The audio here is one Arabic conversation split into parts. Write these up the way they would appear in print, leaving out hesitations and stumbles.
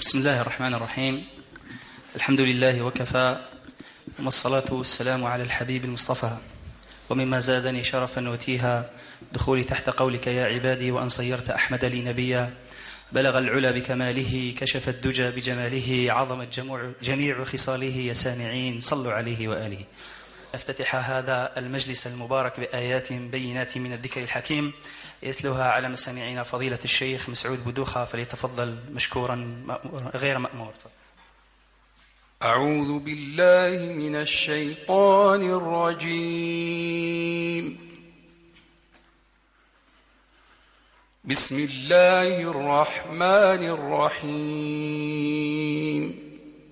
بسم الله الرحمن الرحيم. الحمد لله وكفى، والصلاة والسلام على الحبيب المصطفى. ومما زادني شرفا وتيها دخولي تحت قولك يا عبادي، وأن صيرت أحمد لي نبيا. بلغ العلا بكماله، كشف الدجى بجماله، عظمت جميع خصاله يا سامعين صلوا عليه وآله. افتتح هذا المجلس المبارك بآيات بينات من الذكر الحكيم يتلوها على مسامعنا فضيلة الشيخ مسعود بودوخة، فليتفضل مشكورا غير مأمور. أعوذ بالله من الشيطان الرجيم. بسم الله الرحمن الرحيم.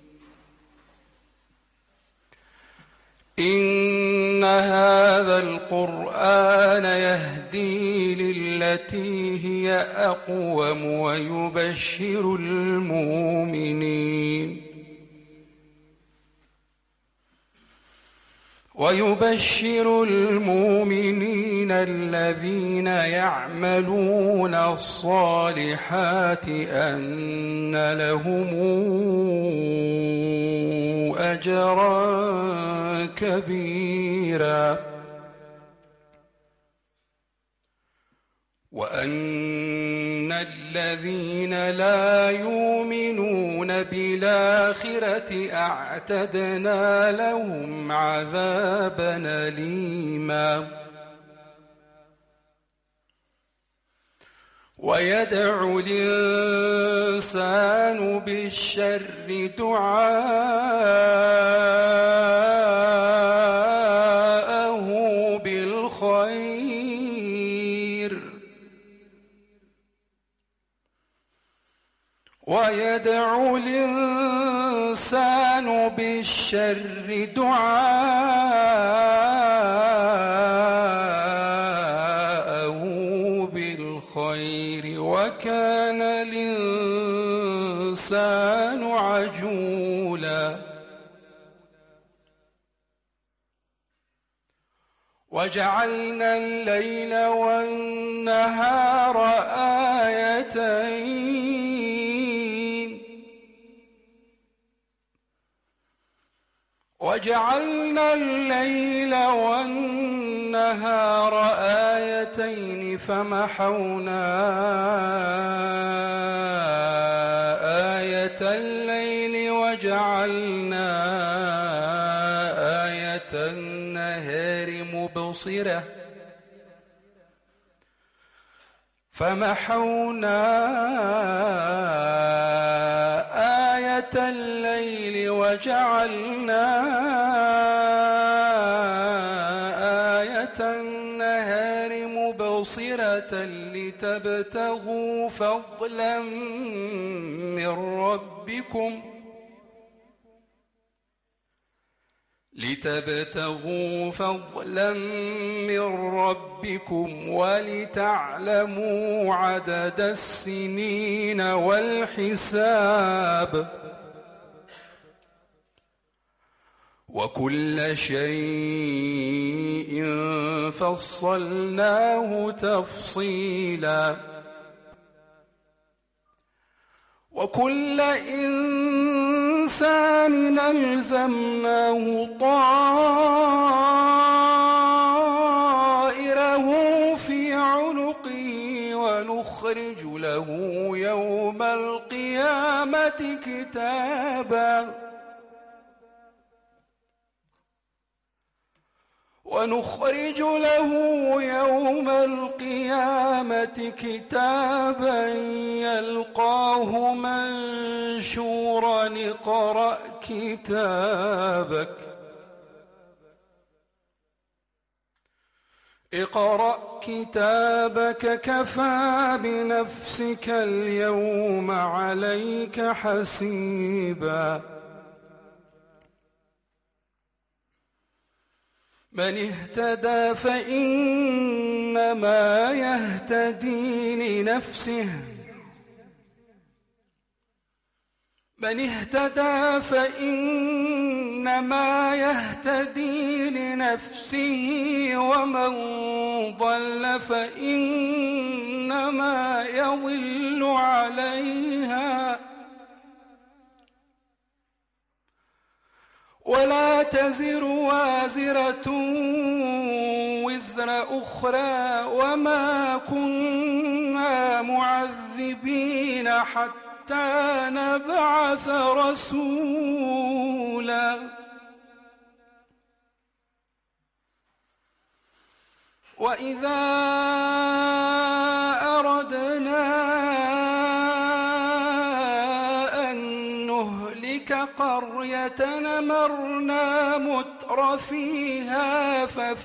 إن هذا القرآن يهدي للتي هي أقوم ويبشر المؤمنين الذين يعملون الصالحات أن لهم أجرا كبيرا، وأن الذين لا يؤمنون بالآخرة أعتدنا لهم عذابا أليما. ويدعو الإنسان بالشر دعاءه بالخير، ويدعو الإنسان بالشر دعاءه بالخير، وكان الإنسان عجولا. وجعلنا الليل والنهار آيتين، وجعلنا الليل والنهار آيتين فمحونا آية الليل وجعلنا آية النهار مبصرة، فمحونا آية الليل وجعلنا آية النهار مبصرة لتبتغوا فضلا من ربكم ولتعلموا عدد السنين والحساب، وكل شيء فصلناه تفصيلا، وكل إنسان ألزمناه طائره في عنقه، ونخرج له يوم القيامة كتابا يلقاه منشورا. اقرأ كتابك كفى بنفسك اليوم عليك حسيبا. من اهتدى فإنما يهتدي لنفسه، ومن ضل فإنما يضل عليها، ولا تزر وازرة وزر أخرى وما كنا معذبين حتى نبعث رسولا وإذا أردنا أن نهلك قرية أمرنا متر فيها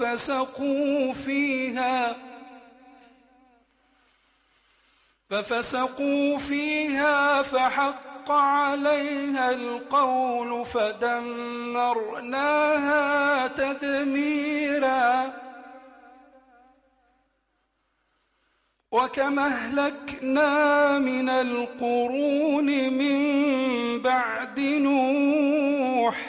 ففسقوا فيها فحق عليها القول فدمرناها تدميرا وكم أهلكنا من القرون من بعد نوح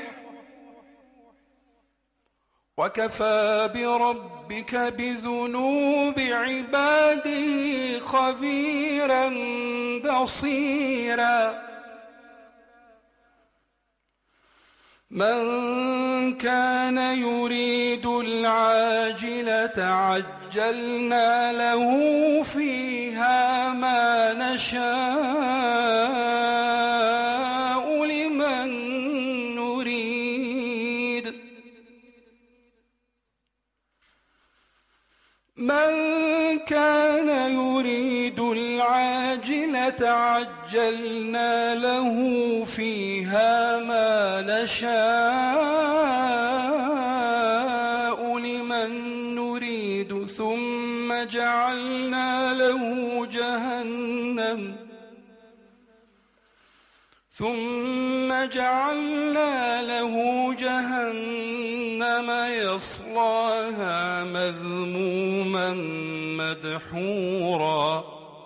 وكفى بربك بذنوب عباده خبيرا بصيرا من كان يريد العاجلة عجلنا له فيها ما نشاء لمن نريد من كان يريد العاجلة عجلنا له فيها ما نشاء لمن نريد ثم جعلنا له جهنم يصلاها مذموما مدحورا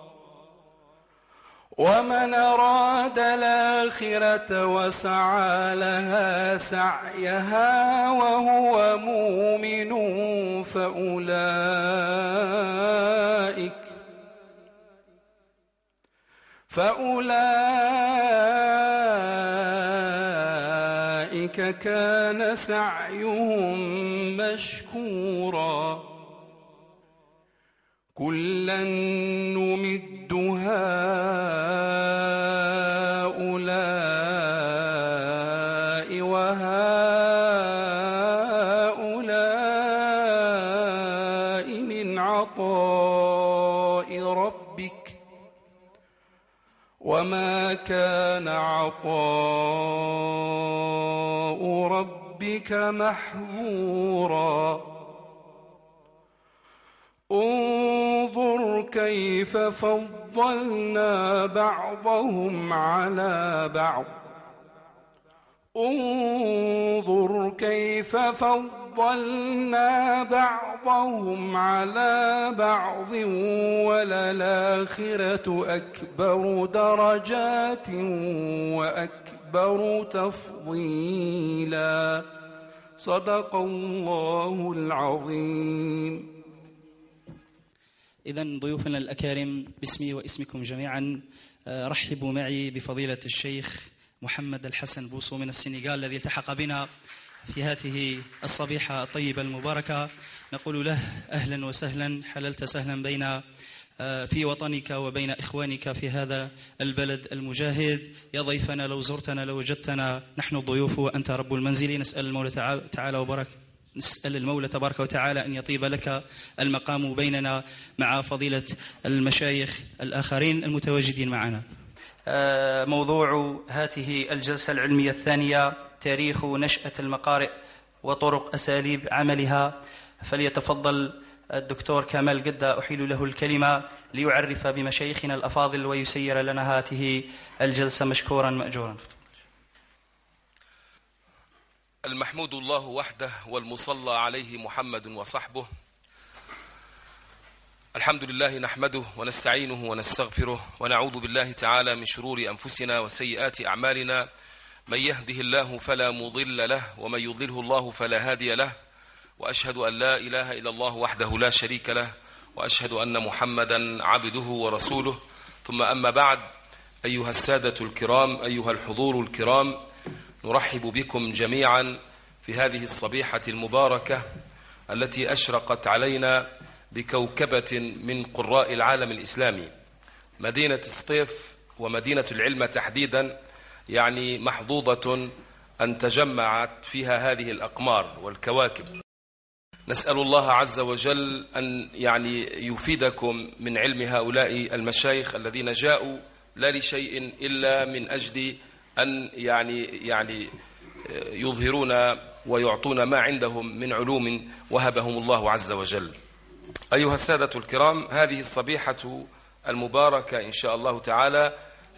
ومن أراد الآخرة وسعى لها سعيها وهو مؤمن فأولئك كان سعيهم مشكورا كلا نمد هؤلاء وهؤلاء من عطاء ربك وما كان عطاء ربك محظورا انظر كيف فضلنا بعضهم على بعض وللآخرة أكبر درجات وأكبر تفضيلا صدق الله العظيم. إذن ضيوفنا الأكارم باسمي واسمكم جميعا رحبوا معي بفضيلة الشيخ محمد الحسن بوصو من السنغال الذي التحق بنا في هذه الصبيحة الطيبة المباركة. نقول له أهلا وسهلا، حللت سهلا بين في وطنك وبين إخوانك في هذا البلد المجاهد. يا ضيفنا لو زرتنا لوجدتنا نحن الضيوف وأنت رب المنزل. نسأل المولى تبارك وتعالى أن يطيب لك المقام بيننا مع فضيلة المشايخ الآخرين المتواجدين معنا. موضوع هذه الجلسة العلمية الثانية تاريخ نشأة المقارئ وطرق أساليب عملها. فليتفضل الدكتور كمال قدة أحيل له الكلمة ليعرف بمشايخنا الأفاضل ويسير لنا هذه الجلسة مشكورا مأجورا. المحمود الله وحده والمصلى عليه محمد وصحبه. الحمد لله نحمده ونستعينه ونستغفره ونعوذ بالله تعالى من شرور أنفسنا وسيئات أعمالنا. من يهده الله فلا مضل له ومن يضله الله فلا هادي له، وأشهد أن لا إله إلا الله وحده لا شريك له، وأشهد أن محمدا عبده ورسوله. ثم أما بعد، أيها السادة الكرام، أيها الحضور الكرام، نرحب بكم جميعا في هذه الصبيحة المباركة التي أشرقت علينا بكوكبة من قراء العالم الإسلامي. مدينة سطيف ومدينة العلم تحديدا يعني محظوظة أن تجمعت فيها هذه الأقمار والكواكب. نسأل الله عز وجل أن يفيدكم من علم هؤلاء المشايخ الذين جاءوا لا لشيء إلا من أجل أن يظهرون ويعطون ما عندهم من علوم وهبهم الله عز وجل. أيها السادة الكرام، هذه الصبيحة المباركة إن شاء الله تعالى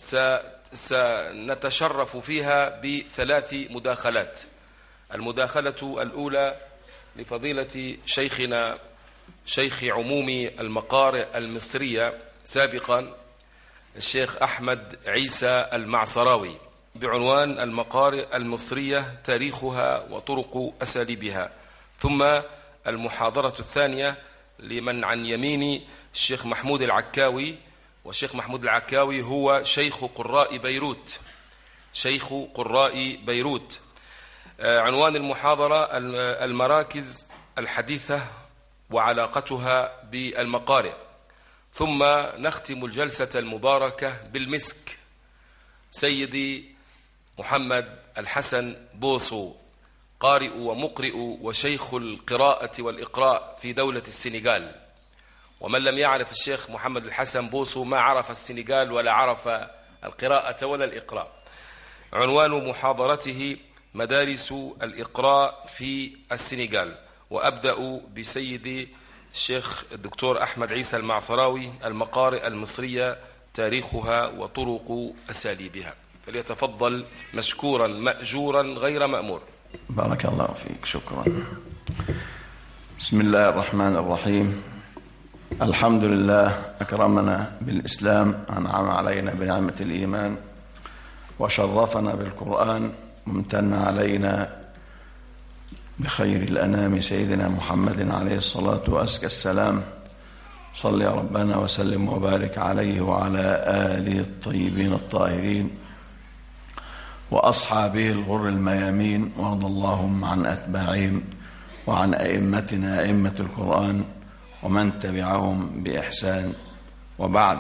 سنتشرف فيها بثلاث مداخلات. المداخلة الأولى لفضيلة شيخنا شيخ عموم المقارئ المصرية سابقا الشيخ أحمد عيسى المعصراوي بعنوان المقارئ المصرية تاريخها وطرق أساليبها. ثم المحاضرة الثانية لمن عن يميني الشيخ محمود العكاوي، والشيخ محمود العكاوي هو شيخ قراء بيروت، شيخ قراء بيروت. عنوان المحاضرة المراكز الحديثة وعلاقتها بالمقارئ. ثم نختم الجلسة المباركة بالمسك سيدي محمد الحسن بوصو، قارئ ومقرئ وشيخ القراءة والإقراء في دولة السنغال. ومن لم يعرف الشيخ محمد الحسن بوصو ما عرف السنغال ولا عرف القراءة ولا الإقراء. عنوان محاضرته مدارس الإقراء في السنغال. وأبدأ بسيدي الشيخ الدكتور أحمد عيسى المعصراوي، المقارئ المصرية تاريخها وطرق أساليبها، فليتفضل مشكورا مأجورا غير مأمور. بارك الله فيك، شكرا. بسم الله الرحمن الرحيم. الحمد لله أكرمنا بالإسلام، أنعم علينا بنعمة الإيمان، وشرفنا بالقرآن، وامتن علينا بخير الأنام سيدنا محمد عليه الصلاة وأزكى السلام. صل يا ربنا وسلم وبارك عليه وعلى آله الطيبين الطاهرين وأصحابه الغر الميامين، وارض اللهم عن أتباعهم وعن أئمتنا أئمة القرآن ومن تبعهم بإحسان. وبعد،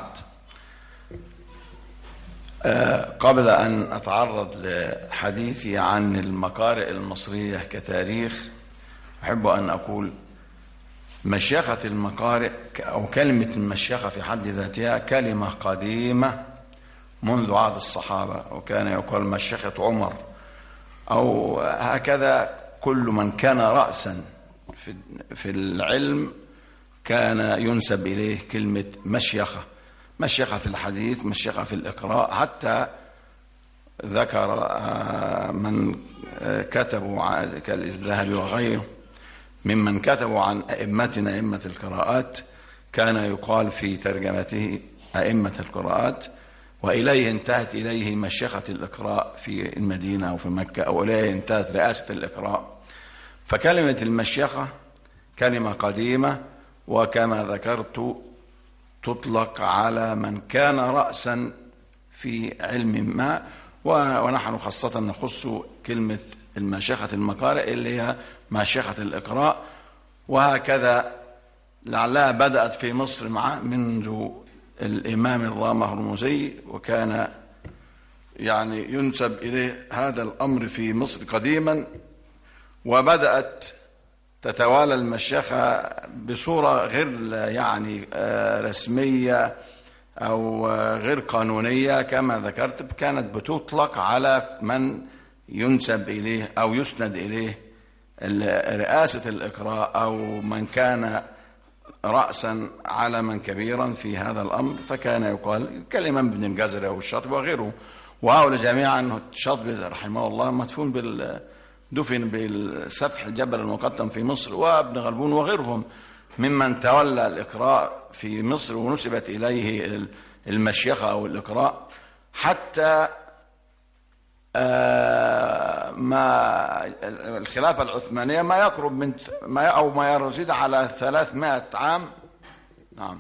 قبل أن أتعرض لحديثي عن المقارئ المصرية كتاريخ، أحب أن أقول مشيخة المقارئ أو كلمة المشيخة في حد ذاتها كلمة قديمة منذ عهد الصحابة، وكان يقال مشيخة عمر، أو هكذا كل من كان رأسا في العلم كان ينسب إليه كلمة مشيخة. مشيخة في الحديث، مشيخة في الإقراء، حتى ذكر من كتبوا كالذهبي وغيره ممن كتبوا عن أئمتنا أئمة القراءات كان يقال في ترجمته أئمة القراءات، وإليه انتهت إليه مشيخة الإقراء في المدينة أو في مكة، أو إليه انتهت رئاسة الإقراء. فكلمة المشيخة كلمة قديمة، وكما ذكرت تطلق على من كان رأسا في علم ما، ونحن خاصة نخص كلمة المشيخة المقارئ اللي هي مشيخة الإقراء. وهكذا لعلها بدأت في مصر منذ الإمام الرامة هرمزي، وكان ينسب إليه هذا الأمر في مصر قديما، وبدأت تتوالى المشيخة بصورة غير رسمية أو غير قانونية كما ذكرت. كانت بتطلق على من ينسب إليه أو يسند إليه رئاسة الإقراء، أو من كان رأسا علما كبيرا في هذا الأمر، فكان يقال كلمة ابن الجزري أو الشاطبي وغيره. وهؤلاء جميعا، الشاطبي رحمه الله مدفون دفن بالسفح الجبل المقطم في مصر، وابن غلبون وغيرهم ممن تولى الإقراء في مصر ونسبت إليه المشيخة أو الإقراء، حتى ما الخلافة العثمانية ما يقرب من ما يزيد على 300 عام. نعم،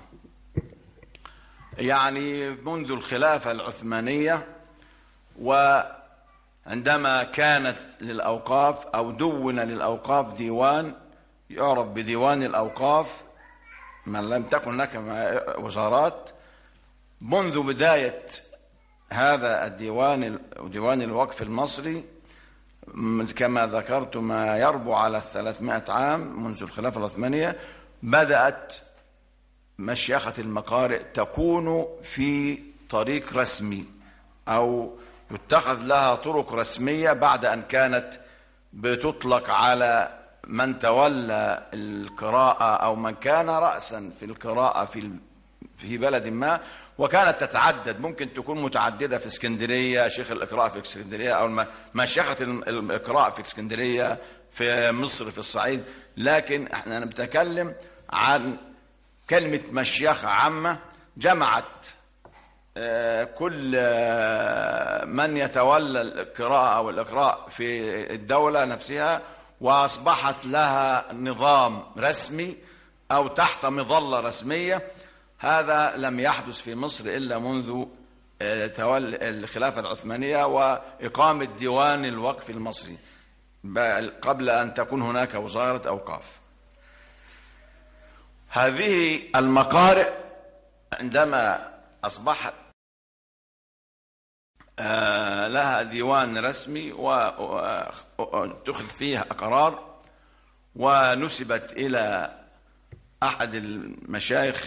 منذ الخلافة العثمانية عندما كانت للأوقاف أو دون للأوقاف ديوان يعرف بديوان الأوقاف، من لم تكن هناك وزارات، منذ بداية هذا الديوان ديوان الوقف المصري كما ذكرت ما يربو على 300 عام منذ الخلافة العثمانية، بدأت مشيخة المقارئ تكون في طريق رسمي أو يتخذ لها طرق رسمية بعد أن كانت بتطلق على من تولى القراءة أو من كان رأسا في القراءة في بلد ما، وكانت تتعدد، ممكن تكون متعددة في اسكندرية، شيخ الإقراء في اسكندرية، أو مشيخة الإقراء في اسكندرية، في مصر، في الصعيد. لكن احنا نتكلم عن كلمة مشيخة عامة جمعت كل من يتولى القراءة أو الإقراء في الدولة نفسها، وأصبحت لها نظام رسمي أو تحت مظلة رسمية. هذا لم يحدث في مصر إلا منذ تولي الخلافة العثمانية وإقامة ديوان الوقف المصري، قبل أن تكون هناك وزارة أوقاف. هذه المقارئ عندما أصبحت لها ديوان رسمي واتخذ فيها قرار ونسبت إلى أحد المشايخ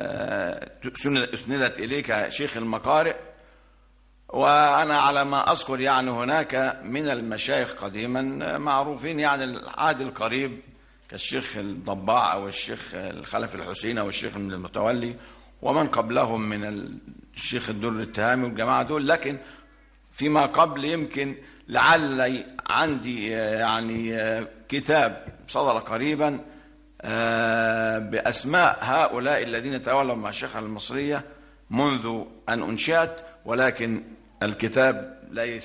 أسندت إليك شيخ المقارئ، وأنا على ما أذكر يعني هناك من المشايخ قديما معروفين يعني العهد القريب كالشيخ الضباع أو الشيخ الخلف الحسين أو الشيخ المتولي ومن قبلهم من الشيخ الدر التهامي والجماعة دول. لكن فيما قبل يمكن لعل عندي يعني كتاب صدر قريبا بأسماء هؤلاء الذين تولوا المشيخة المصرية منذ أن أنشأت، ولكن الكتاب ليس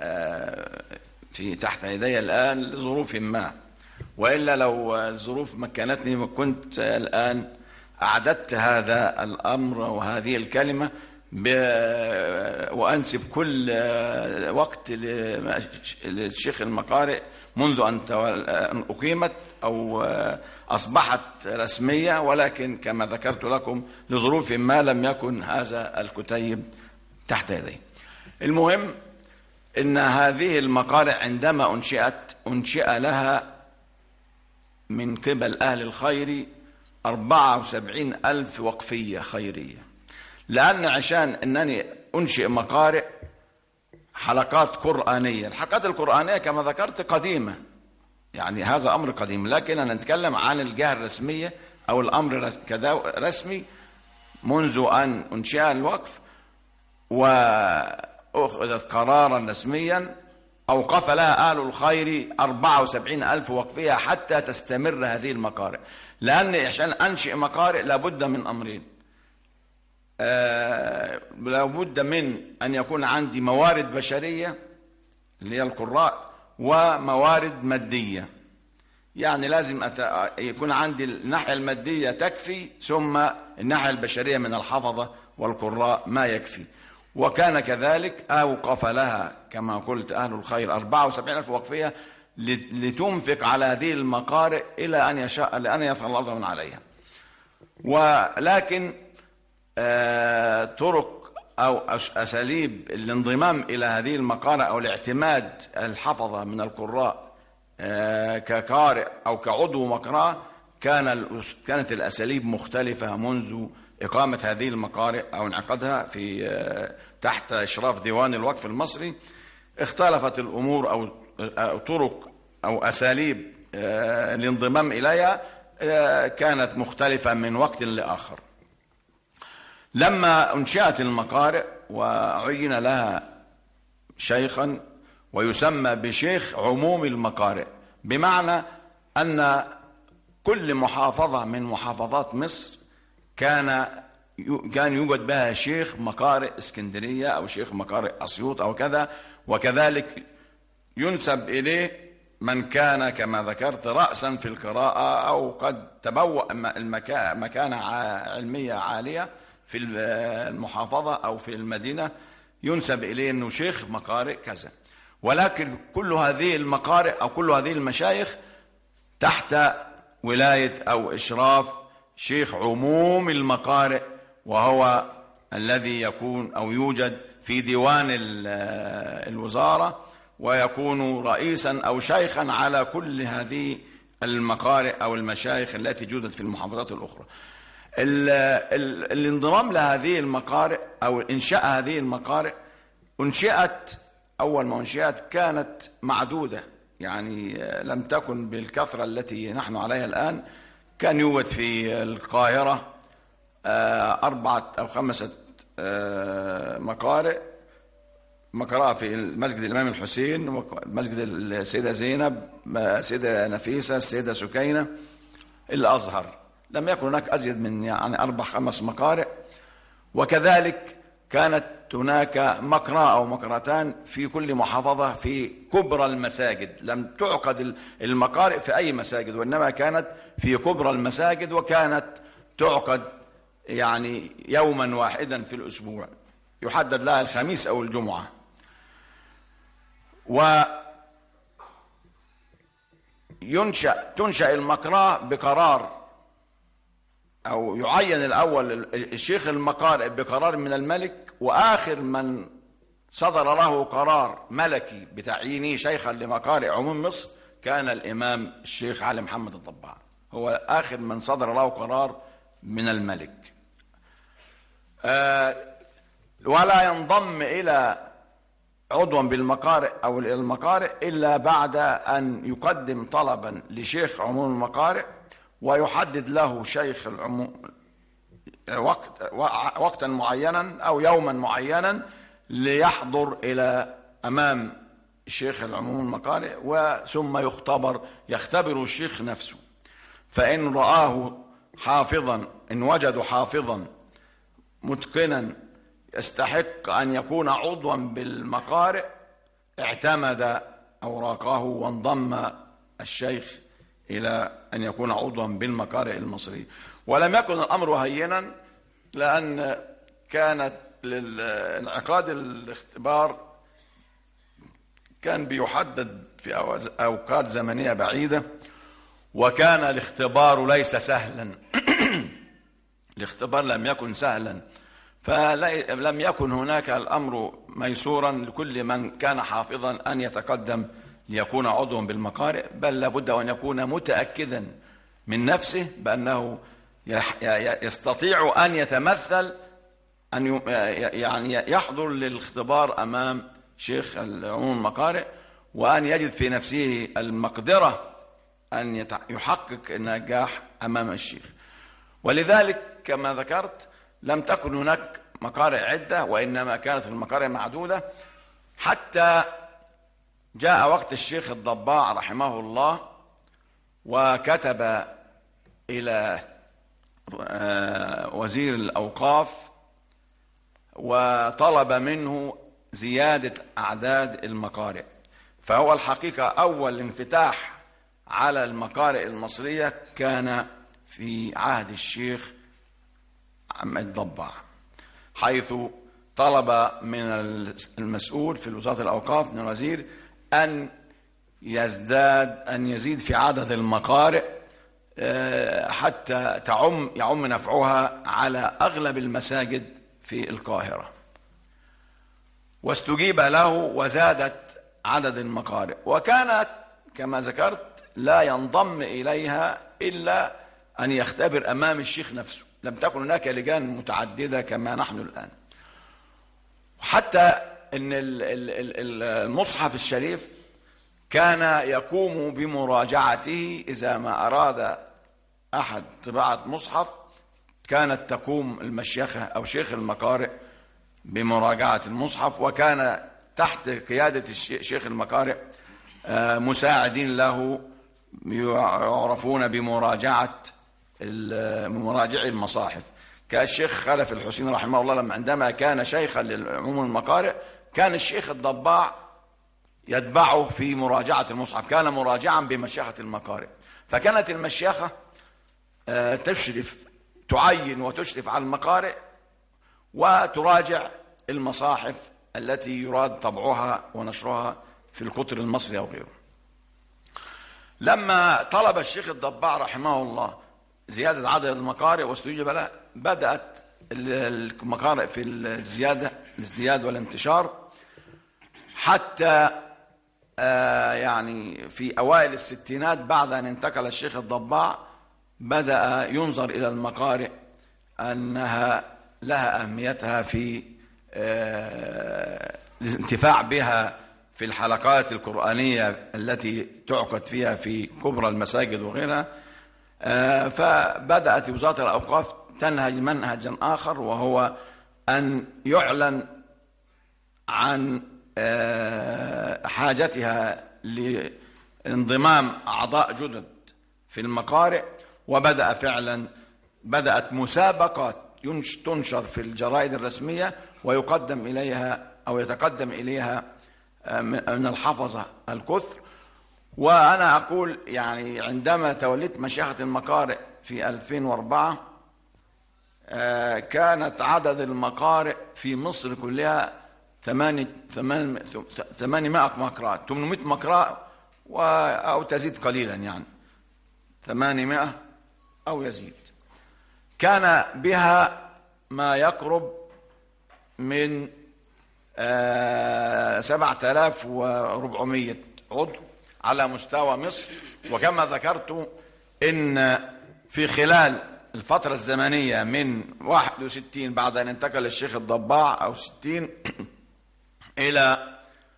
في تحت يدي الآن لظروف ما، وإلا لو الظروف مكنتني كنت الآن أعددت هذا الأمر وهذه الكلمة وأنسب كل وقت للشيخ المقارئ منذ أن أقيمت أو أصبحت رسمية، ولكن كما ذكرت لكم لظروف ما لم يكن هذا الكتيب تحت يدي. المهم إن هذه المقارئ عندما أنشئ لها من قبل أهل الخير 74,000 وقفية خيرية، لأن عشان أنني أنشئ مقارئ حلقات قرآنية. الحلقات القرآنية كما ذكرت قديمة، يعني هذا أمر قديم، لكن أنا نتكلم عن الجهة الرسمية أو الأمر رسمي منذ أن أنشئ الوقف وأخذت قرارا رسميا أوقف لها أهل الخير 74,000 وقفية حتى تستمر هذه المقارئ. لأن عشان أنشئ مقارئ لابد من أمرين، لابد من أن يكون عندي موارد بشرية اللي هي القراء وموارد مادية. يعني لازم يكون عندي الناحية المادية تكفي، ثم الناحية البشرية من الحفظة والقراء ما يكفي. وكان كذلك أوقف لها كما قلت أهل الخير 74,000 وقفية لتنفق على هذه المقارئ إلى أن يشاء لأن يفعل الله من عليها. ولكن طرق أو أساليب الانضمام إلى هذه المقارئ أو الاعتماد الحفظة من القراء كقارئ أو كعضو مقرأة كانت الأساليب مختلفة منذ إقامة هذه المقارئ أو انعقادها في تحت إشراف ديوان الوقف المصري. اختلفت الأمور أو طرق أو أساليب الانضمام إليها كانت مختلفة من وقت لآخر. لما أنشأت المقارئ وعين لها شيخا ويسمى بشيخ عموم المقارئ، بمعنى أن كل محافظة من محافظات مصر كان يوجد بها شيخ مقارئ اسكندرية أو شيخ مقارئ أسيوط أو كذا، وكذلك ينسب إليه من كان كما ذكرت رأسا في القراءة أو قد تبوأ مكانة علمية عالية في المحافظة أو في المدينة، ينسب إليه أنه شيخ مقارئ كذا. ولكن كل هذه المقارئ أو كل هذه المشايخ تحت ولاية أو إشراف شيخ عموم المقارئ، وهو الذي يكون أو يوجد في ديوان الوزارة، ويكون رئيسا أو شيخا على كل هذه المقارئ أو المشايخ التي جودت في المحافظات الأخرى. الانضمام لهذه المقارئ أو إنشاء هذه المقارئ أنشئت، أول ما أنشئت كانت معدودة، يعني لم تكن بالكثرة التي نحن عليها الآن. كان يوجد في القاهرة 4 أو 5 مقارئ، مقرأة في مسجد الإمام الحسين، مسجد السيدة زينب، السيدة نفيسة، السيدة سكينة، الأزهر. لم يكن هناك أزيد من يعني 4 5 مقارئ. وكذلك كانت هناك مقرأة أو مقرأتان في كل محافظة في كبرى المساجد. لم تعقد المقارئ في أي مساجد، وإنما كانت في كبرى المساجد، وكانت تعقد يعني يوما واحدا في الأسبوع، يحدد لها الخميس أو الجمعة. تنشأ المقرأة بقرار، أو يعين الأول الشيخ المقارئ بقرار من الملك، وآخر من صدر له قرار ملكي بتعيينه شيخا لمقارئ عموم مصر كان الإمام الشيخ علي محمد الضباع، هو آخر من صدر له قرار من الملك. ولا ينضم إلى عضوا بالمقارئ أو المقارئ إلا بعد أن يقدم طلبا لشيخ عموم المقارئ، ويحدد له شيخ العموم وقتا معينا أو يوما معينا ليحضر إلى أمام الشيخ العموم المقارئ، وثم يختبر الشيخ نفسه. فإن رآه حافظا، إن وجدوا حافظا متقنا يستحق أن يكون عضوا بالمقارئ، اعتمد أوراقه وانضم الشيخ إلى أن يكون عضوا بالمقارئ المصرية. ولم يكن الأمر هينا، لأن كانت للانعقاد الاختبار كان بيحدد في أوقات زمنية بعيدة، وكان الاختبار ليس سهلا الاختبار لم يكن سهلا، فلم يكن هناك الأمر ميسورا لكل من كان حافظا أن يتقدم ليكون عضوا بالمقارئ، بل لابد أن يكون متأكدا من نفسه بأنه يستطيع أن يتمثل، أن يعني يحضر للاختبار أمام شيخ عموم المقارئ، وأن يجد في نفسه المقدرة أن يحقق النجاح أمام الشيخ. ولذلك كما ذكرت لم تكن هناك مقارئ عدة، وإنما كانت المقارئ معدودة، حتى جاء وقت الشيخ الضباع رحمه الله وكتب إلى وزير الأوقاف وطلب منه زيادة أعداد المقارئ. فهو الحقيقة أول انفتاح على المقارئ المصرية كان في عهد الشيخ الضباع، حيث طلب من المسؤول في وزارة الأوقاف من الوزير أن يزيد في عدد المقارئ حتى يعم نفعها على أغلب المساجد في القاهرة. واستجيب له وزادت عدد المقارئ، وكانت كما ذكرت لا ينضم إليها إلا أن يختبر أمام الشيخ نفسه، لم تكن هناك لجان متعددة كما نحن الآن. حتى أن المصحف الشريف كان يقوم بمراجعته إذا ما أراد أحد طباعة مصحف، كانت تقوم المشيخة أو شيخ المقارئ بمراجعة المصحف، وكان تحت قيادة شيخ المقارئ مساعدين له يعرفون بمراجعة مراجعي المصاحف، كالشيخ خلف الحسين رحمه الله. عندما كان شيخا لعموم المقارئ كان الشيخ الضباع يتبعه في مراجعة المصحف، كان مراجعا بمشيخة المقارئ. فكانت المشيخة تعين وتشرف على المقارئ وتراجع المصاحف التي يراد طبعها ونشرها في القطر المصري أو غيره. لما طلب الشيخ الضباع رحمه الله زيادة عدد المقارئ واستجيب له، بدأت المقارئ في الازدياد والانتشار، حتى يعني في أوائل الستينات بعد أن انتقل الشيخ الضباع بدأ ينظر إلى المقارئ أنها لها أهميتها في الانتفاع بها في الحلقات القرآنية التي تعقد فيها في كبرى المساجد وغيرها. فبدأت وزارة الأوقاف تنهج منهجا آخر، وهو أن يعلن عن حاجتها لانضمام أعضاء جدد في المقارئ. وبدأ فعلا بدأت مسابقات تنشر في الجرائد الرسمية ويقدم إليها أو يتقدم إليها من الحفظة الكثر. وأنا أقول يعني عندما توليت مشيخة المقارئ في 2004 كانت عدد المقارئ في مصر كلها 800 مقرأة، 800 مقرأة أو تزيد قليلا، يعني 800 أو يزيد. كان بها ما يقرب من 7400 عضو على مستوى مصر. وكما ذكرت إن في خلال الفترة الزمنية من 61 بعد أن انتقل الشيخ الضباع أو 60 إلى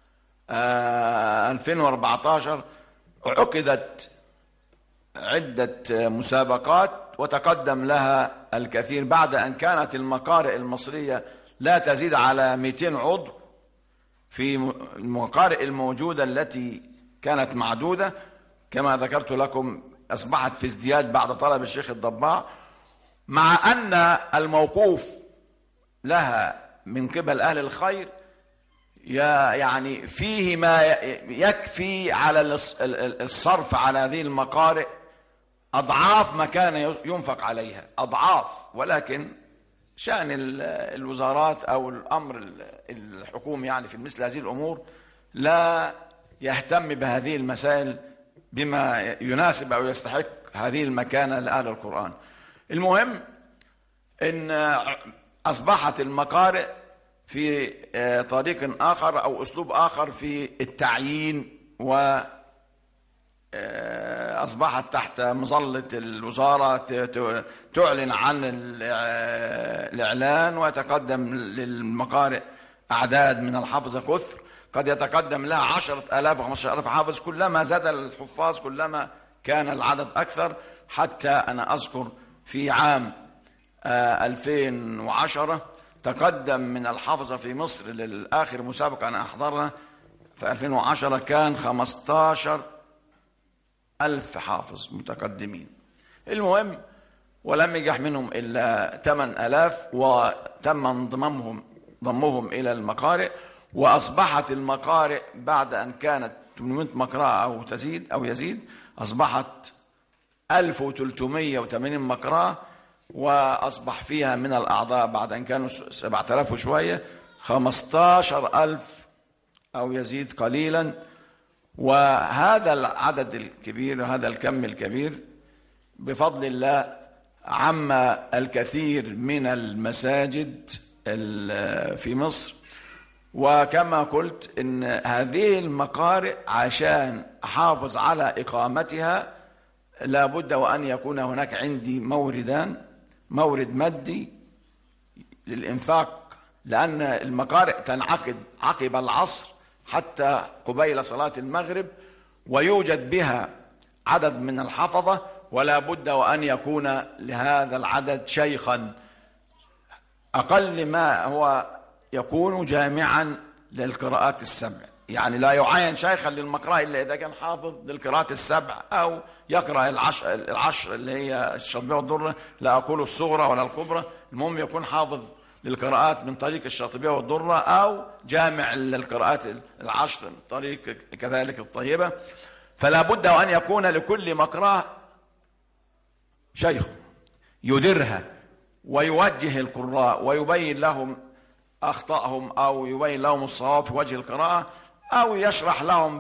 2014 عقدت عدة مسابقات وتقدم لها الكثير، بعد أن كانت المقارئ المصرية لا تزيد على 200 عضو في المقارئ الموجودة التي كانت معدودة. كما ذكرت لكم أصبحت في ازدياد بعد طلب الشيخ الضباع، مع أن الموقوف لها من قبل أهل الخير يعني فيه ما يكفي على الصرف على هذه المقارئ أضعاف ما كان ينفق عليها، أضعاف. ولكن شأن الوزارات أو الأمر الحكومي يعني في مثل هذه الأمور لا يهتم بهذه المسائل بما يناسب أو يستحق هذه المكانة لأهل القرآن. المهم أن أصبحت المقارئ في طريق آخر أو أسلوب آخر في التعيين، وأصبحت تحت مظلة الوزارة تعلن عن الإعلان، ويتقدم للمقارئ أعداد من الحفظة كثر، قد يتقدم لها 10,000 و 15,000 حافظ. كلما زاد الحفاظ كلما كان العدد أكثر، حتى أنا أذكر في عام 2010 تقدم من الحفظة في مصر للآخر مسابقة أنا أحضرها في 2010 كان 15,000 حافظ متقدمين. المهم ولم ينجح منهم إلا 8,000 وتم ضمهم إلى المقارئ. وأصبحت المقارئ بعد أن كانت 800 مقرأة أو تزيد أو يزيد أصبحت 1380 مقرأة، وأصبح فيها من الأعضاء بعد أن كانوا 7,000 وشوية 15,000 أو يزيد قليلا. وهذا العدد الكبير وهذا الكم الكبير بفضل الله عم الكثير من المساجد في مصر. وكما قلت إن هذه المقارئ عشان أحافظ على إقامتها لابد وأن يكون هناك عندي موردان، مورد مادي للإنفاق، لأن المقارئ تنعقد عقب العصر حتى قبيل صلاة المغرب، ويوجد بها عدد من الحفظة، ولا بد وأن يكون لهذا العدد شيخا أقل ما هو يكون جامعا للقراءات السبع. يعني لا يعين شيخا للمقرأة إلا إذا كان حافظ للقراءات السبع أو يقرأ العشر اللي هي الشاطبية والضرة، لا أقول الصغرى ولا الكبرى، المهم يكون حافظ للقراءات من طريق الشاطبية والضرة أو جامع للقراءات العشر من طريق كذلك الطيبة. فلا بد وأن يكون لكل مقرأة شيخ يديرها ويوجه القراء ويبين لهم أخطأهم أو يبين لهم الصواب في وجه القراءة، أو يشرح لهم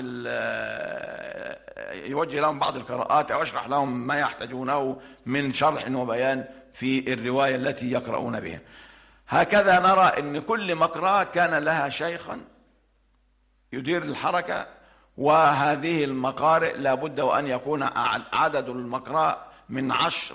يوجه لهم بعض القراءات، أو يشرح لهم ما يحتاجونه من شرح وبيان في الرواية التي يقرؤون بها. هكذا نرى أن كل مقرأة كان لها شيخا يدير الحركة، وهذه المقارئ لابد وأن يكون عدد المقرأة من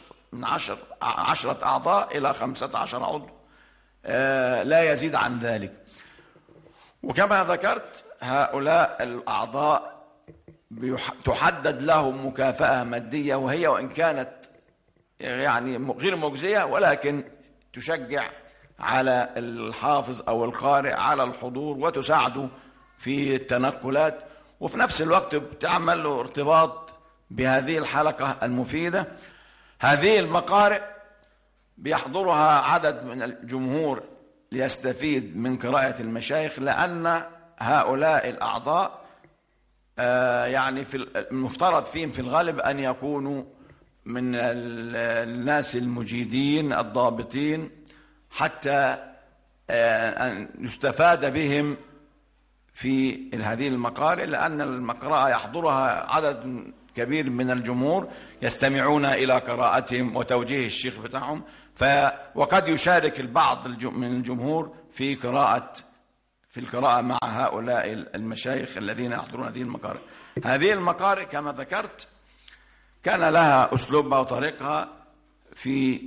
10 أعضاء إلى 15 عضو، لا يزيد عن ذلك. وكما ذكرت هؤلاء الأعضاء تحدد لهم مكافأة مادية، وهي وإن كانت يعني غير مجزية ولكن تشجع على الحافظ أو القارئ على الحضور وتساعده في التنقلات، وفي نفس الوقت بتعمل له ارتباط بهذه الحلقة المفيدة. هذه المقارئ بيحضرها عدد من الجمهور ليستفيد من قراءة المشايخ، لأن هؤلاء الأعضاء يعني في المفترض فيهم في الغالب أن يكونوا من الناس المجيدين الضابطين، حتى أن يستفاد بهم في هذه المقارئ، لأن المقرأة يحضرها عدد كبير من الجمهور يستمعون إلى قراءتهم وتوجيه الشيخ بتاعهم، وقد يشارك البعض من الجمهور في القراءة مع هؤلاء المشايخ الذين يحضرون هذه المقارئ. هذه المقارئ كما ذكرت كان لها أسلوبها وطريقها في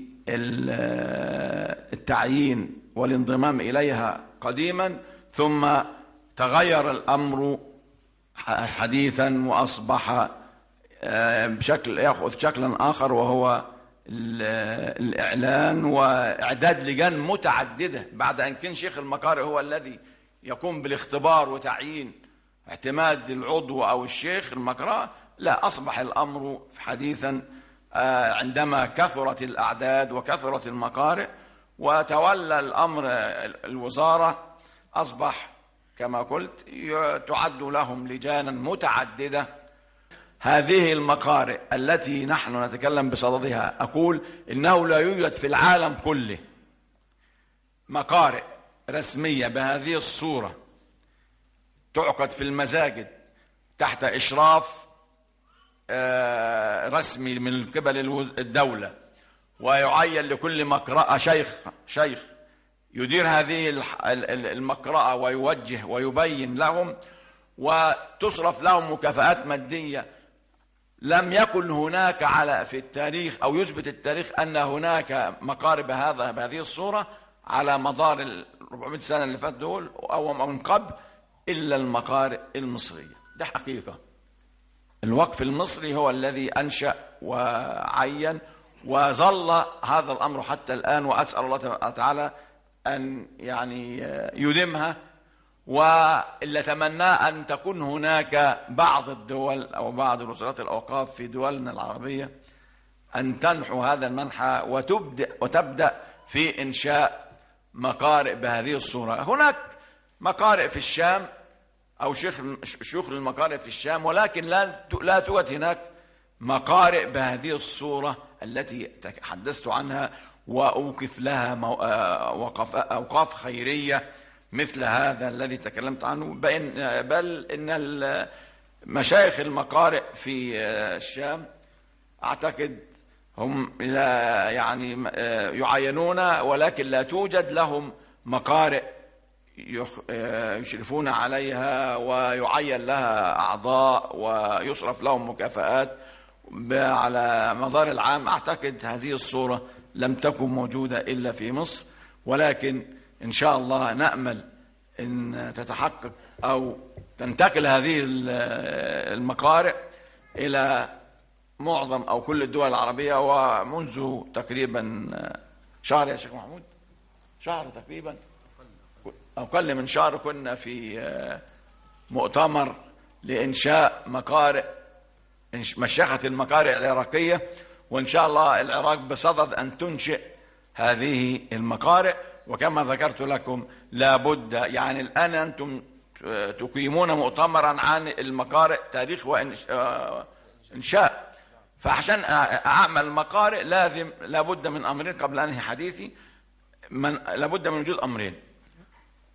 التعيين والانضمام إليها قديما، ثم تغير الأمر حديثا وأصبح يأخذ شكلا آخر، وهو الإعلان وإعداد لجان متعددة. بعد أن كان شيخ المقارئ هو الذي يقوم بالاختبار وتعيين اعتماد العضو أو الشيخ المقرأة، لا، أصبح الأمر حديثا عندما كثرت الأعداد وكثرت المقارئ وتولى الأمر الوزارة، أصبح كما قلت تعد لهم لجانا متعددة. هذه المقارئ التي نحن نتكلم بصددها، أقول إنه لا يوجد في العالم كله مقارئ رسمية بهذه الصورة تعقد في المساجد تحت إشراف رسمي من قبل الدولة، ويعين لكل مقرأة شيخ يدير هذه المقرأة ويوجه ويبين لهم، وتصرف لهم مكافآت مادية. لم يكن هناك في التاريخ أو يثبت التاريخ أن هناك مقارئ بهذه الصورة على مدار 400 سنة اللي فات دول أو من قبل، إلا المقارئ المصرية. ده حقيقة. الوقف المصري هو الذي أنشأ وعين، وظل هذا الأمر حتى الآن، وأسأل الله تعالى أن يعني يدمها. وإلا تمنى أن تكون هناك بعض الدول أو بعض وزارات الأوقاف في دولنا العربية أن تنحو هذا المنحى وتبدأ في إنشاء مقارئ بهذه الصورة. هناك مقارئ في الشام أو شيوخ المقارئ في الشام، ولكن لا توجد هناك مقارئ بهذه الصورة التي تحدثت عنها، وأوقف لها أوقاف خيرية مثل هذا الذي تكلمت عنه. بل إن مشايخ المقارئ في الشام أعتقد هم يعني يعينون، ولكن لا توجد لهم مقارئ يشرفون عليها ويعين لها أعضاء ويصرف لهم مكافآت على مدار العام. أعتقد هذه الصورة لم تكن موجودة إلا في مصر، ولكن إن شاء الله نأمل أن تتحقق أو تنتقل هذه المقارئ إلى معظم أو كل الدول العربية. ومنذ تقريبا شهر يا شيخ محمود، شهر تقريبا أقل من شهر، كنا في مؤتمر لإنشاء مقارئ، مشيخة المقارئ العراقية، وإن شاء الله العراق بصدد أن تنشئ هذه المقارئ. وكما ذكرت لكم لابد، يعني الآن أنتم تقيمون مؤتمرا عن المقارئ تاريخ وإنشاء، فعشان أعمل مقارئ لابد من أمرين قبل أنهي حديثي. لابد من وجود أمرين: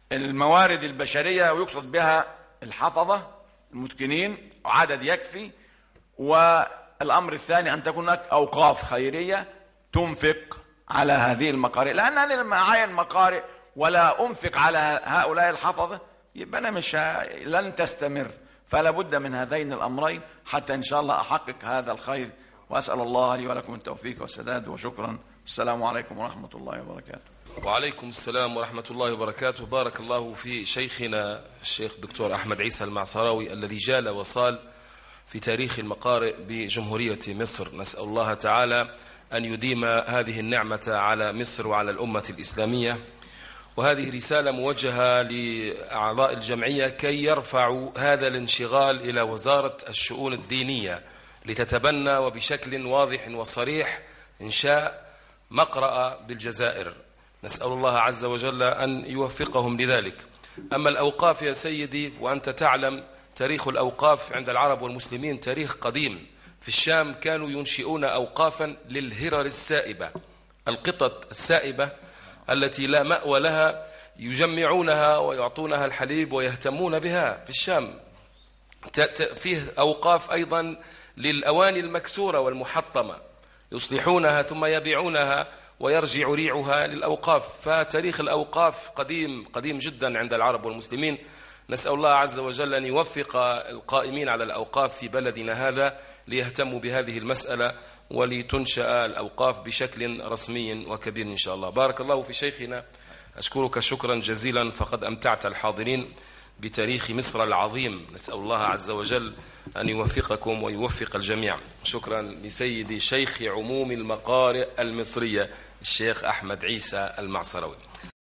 الموارد البشرية، ويقصد بها الحفظة المتقنين وعدد يكفي. والأمر الثاني أن تكون هناك أوقاف خيرية تنفق على هذه المقارئ، لأن أنا لما أعين مقارئ ولا أنفق على هؤلاء الحفظة يبقى أنا لن تستمر. فلا بد من هذين الأمرين حتى إن شاء الله أحقق هذا الخير. وأسأل الله لي ولكم التوفيق والسداد، وشكرا. السلام عليكم ورحمة الله وبركاته. وعليكم السلام ورحمة الله وبركاته. بارك الله في شيخنا الشيخ الدكتور أحمد عيسى المعصراوي الذي جال وصال في تاريخ المقارئ بجمهورية مصر. نسأل الله تعالى أن يديم هذه النعمة على مصر وعلى الأمة الإسلامية. وهذه رسالة موجهة لأعضاء الجمعية كي يرفعوا هذا الانشغال إلى وزارة الشؤون الدينية لتتبنى وبشكل واضح وصريح إنشاء مقرأة بالجزائر. نسأل الله عز وجل أن يوفقهم لذلك. أما الأوقاف يا سيدي، وأنت تعلم تاريخ الأوقاف عند العرب والمسلمين تاريخ قديم. في الشام كانوا ينشئون أوقافا للهرر السائبة، القطط السائبة التي لا مأوى لها، يجمعونها ويعطونها الحليب ويهتمون بها. في الشام فيه أوقاف أيضا للأواني المكسورة والمحطمة، يصلحونها ثم يبيعونها ويرجع ريعها للأوقاف. فتاريخ الأوقاف قديم جدا عند العرب والمسلمين. نسأل الله عز وجل أن يوفق القائمين على الأوقاف في بلدنا هذا ليهتموا بهذه المسألة ولتنشأ الأوقاف بشكل رسمي وكبير إن شاء الله. بارك الله في شيخنا، أشكرك شكرا جزيلا، فقد أمتعت الحاضرين بتاريخ مصر العظيم. نسأل الله عز وجل أن يوفقكم ويوفق الجميع. شكرا لسيدي شيخ عموم المقارئ المصرية الشيخ أحمد عيسى المعصراوي.